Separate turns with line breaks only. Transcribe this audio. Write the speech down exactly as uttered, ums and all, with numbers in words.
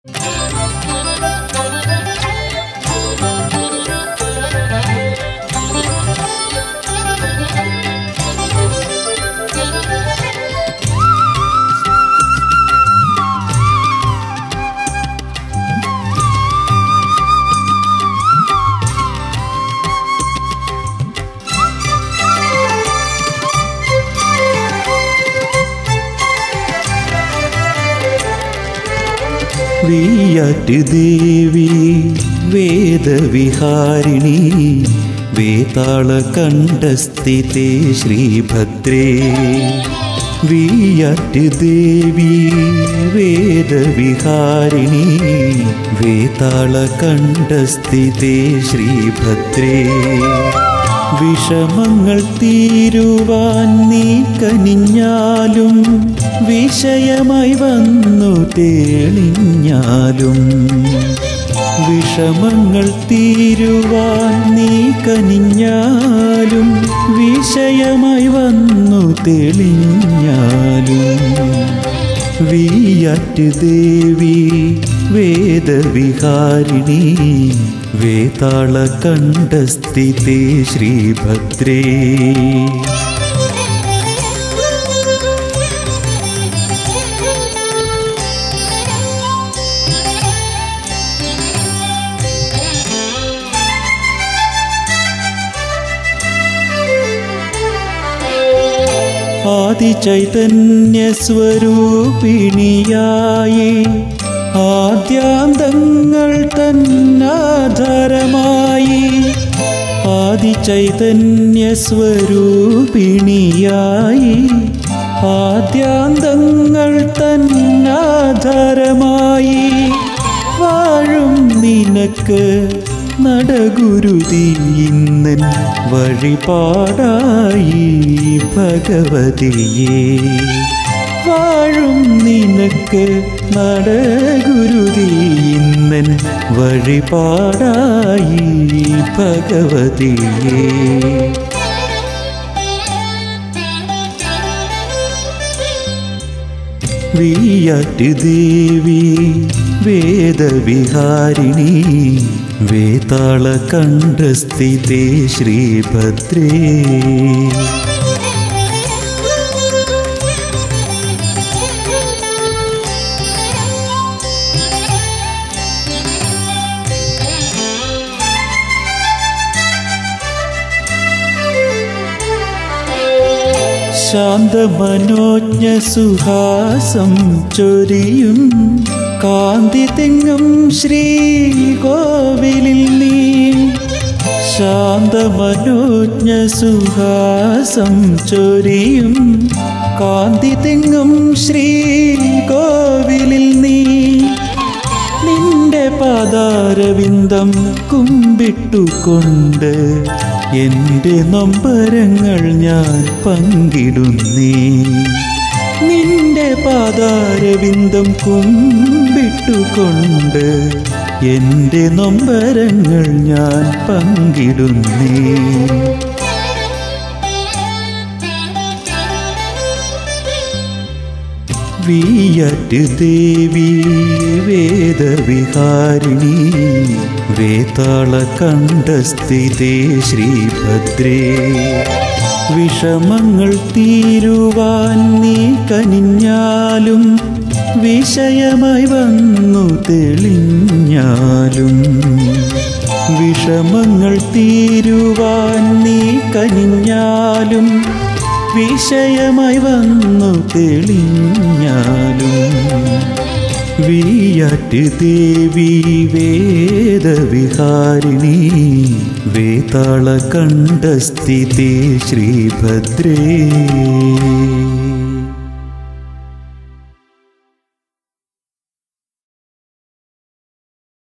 വിയ്യാറ്റ് ദേവി വേദവിഹാരിണി വേതാളകണ്ഠസ്ഥിതേ ശ്രീഭദ്രേ. വിയ്യാറ്റ് ദേവി വേദവിഹാരിണി വേതാളകണ്ഠസ്ഥിതേ ശ്രീഭദ്രേ. വിഷമങ്ങൾ തീരുവാൻ നീ കനിഞ്ഞാലും വിഷയമായി വന്നു തെളിഞ്ഞാലും വിഷമങ്ങൾ തീരുവാൻ നീ കനിഞ്ഞാലും വിഷയമായി വന്നു തെളിഞ്ഞാലും വിയ്യാറ്റ് ദേവി വേദവിഹാരിണി വേതാളകണ്ഠസ്ഥിതേ ശ്രീഭദ്രേ. ആദിചൈതന്യസ്വരൂപിണിയായി ആദ്യാന്തങ്ങൾ തന്നാധാരമായി ആദിചൈതന്യസ്വരൂപിണിയായി ആദ്യാന്തങ്ങൾ തന്നാധാരമായി വാഴും നിനക്ക് നടഗുരുതി ഇന്നൻ വഴിപാടായി ഭഗവതിയേ. വാഴും നിനക്ക് നടഗുരുതി ഇന്നൻ വഴിപാടായി ഭഗവതിയേ. വിയ്യാറ്റ് ദേവി വേദവിഹാരിണി വേതാളകണ്ഠസ്ഥിതേ ശ്രീഭദ്രേ. ശാന്തമനോജ്ഞ സുഹാസം ചൊരിയും കാന്തി തെങ്ങും ശ്രീകോവിലിൽ നീ. ശാന്തമനോജ്ഞ സുഹാസം ചൊരിയും കാന്തി തെങ്ങും ശ്രീകോവിലിൽ നീ. നിന്റെ പാദാരവിന്ദം കുമ്പിട്ടുകൊണ്ട് എൻ്റെ നൊമ്പരങ്ങൾ ഞാൻ പങ്കിടുന്നേ. നിന്റെ പാദാരവിന്ദം കുമ്പിട്ടുകൊണ്ട് എൻ്റെ നൊമ്പരങ്ങൾ ഞാൻ പങ്കിടുന്നേ. വിയ്യാറ്റ് ദേവി വേദവിഹാരിണി വേതാളകണ്ഠസ്ഥിതേ ശ്രീഭദ്രേ. വിഷമങ്ങൾ തീരുവാൻ നീ കനിഞ്ഞാലും വിഷയമായി വന്നു തെളിഞ്ഞാലും വിഷമങ്ങൾ തീരുവാൻ നീ കനിഞ്ഞാലും വിഷയമായി വന്നു തെളിഞ്ഞാലും വിയ്യാറ്റ് ദേവി വേദവിഹാരിണി വേതാളകണ്ഠസ്ഥിതേ ശ്രീഭദ്രേ.